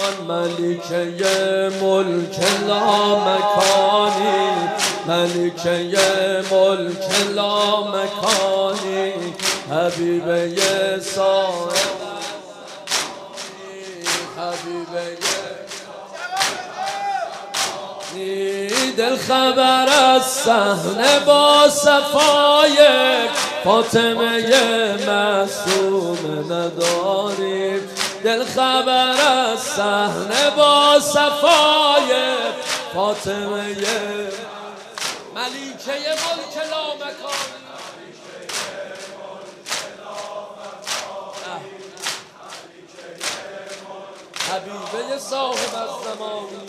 ملکه ملک لامکانی، ملکه ملک لامکانی، حبیبه صاحب حبیبه دل خبر از صحنه با صفای فاطمه معصوم نداری، دل خبر از صحنه با صفای فاطمه ملکه ملک لامکان، حبیبه صاحب الزمانی،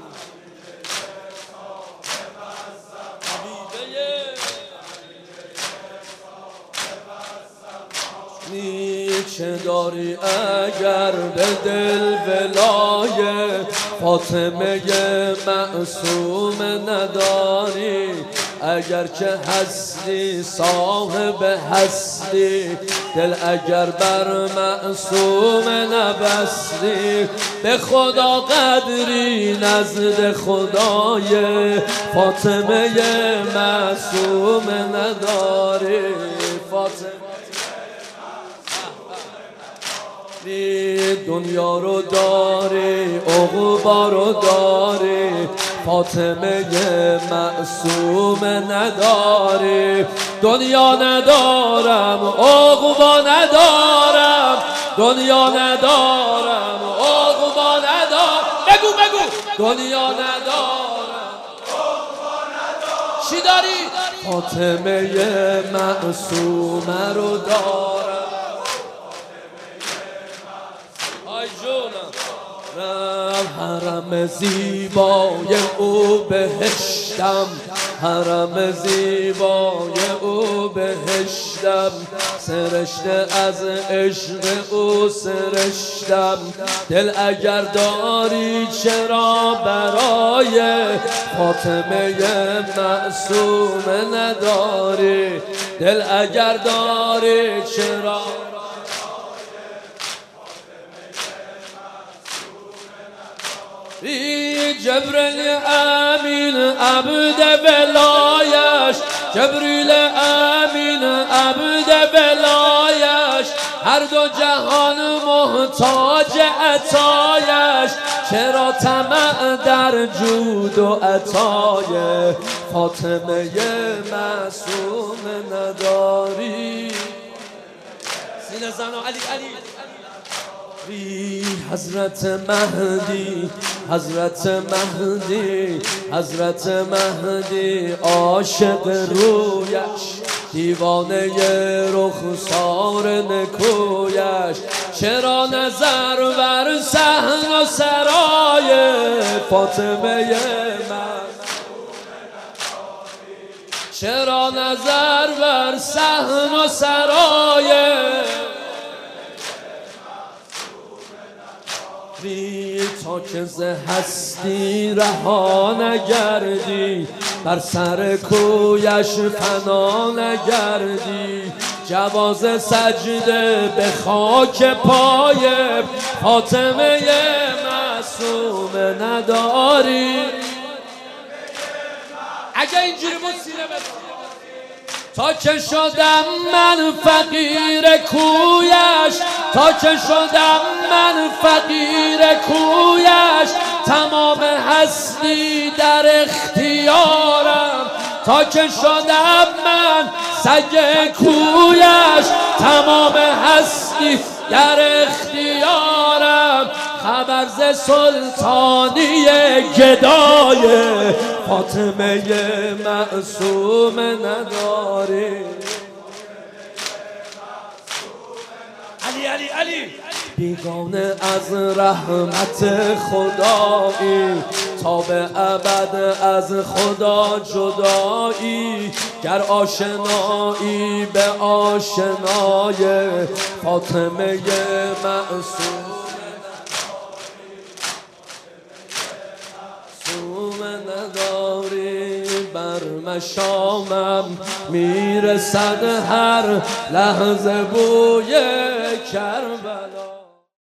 چه داری اگر به دل ولای فاطمه معصوم نداری، اگر که هستی صاحب هستی، دل اگر بر معصوم نبستی، به خدا قدری نزد خدای فاطمه معصوم نداری. فاطمه دنیا رو داری عقبا رو داری، فاطمه معصوم نداری، دنیا ندارم عقبا ندارم، دنیا ندارم عقبا ندارم، بگو بگو دنیا ندارم عقبا ندارم، چی داری؟ فاطمه معصوم رو دارم. حرم زیبای او بهشتم، حرم زیبای او بهشتم، سرشته از عشق او سرشتم، دل اگر داری چرا برای فاطمه معصوم نداری، دل اگر داری چرا جبریل امین عبد ولایش، جبریل امین عبد ولایش، هر دو جهان محتاج عطایش، چرا طمع در جود و عطای فاطمه معصوم نداری؟ سینه زنو علی علی حضرت مهدی، حضرت مهدی، حضرت مهدی، عاشق رویش، دیوانه رخسار نکویش، چرا نظر بر صحن و سرای فاطمه معصوم نداری، چرا نظر بر صحن و سرای تا که ز هستی رها نگردی، بر سر کویش فنا نگردی، جواز سجده به خاک پای فاطمه معصوم نداری؟ اگه اینجوری بود سینه بزن. تا که شدم من فقیر کویش، تا که شدم من فقیر کویش، تمام هستی در اختیارم، تا که شدم من سگ کویش، تمام هستی در اختیارم، خبر ز سلطانی گدای فاطمه معصوم نداری؟ علی علی علی بیگانه از رحمت خدایی، تا به ابد از خدا جدایی، گر آشنایی به آشنای فاطمه معصوم نداری، بر مشامم میرسد هر لحظه بوی کربلا.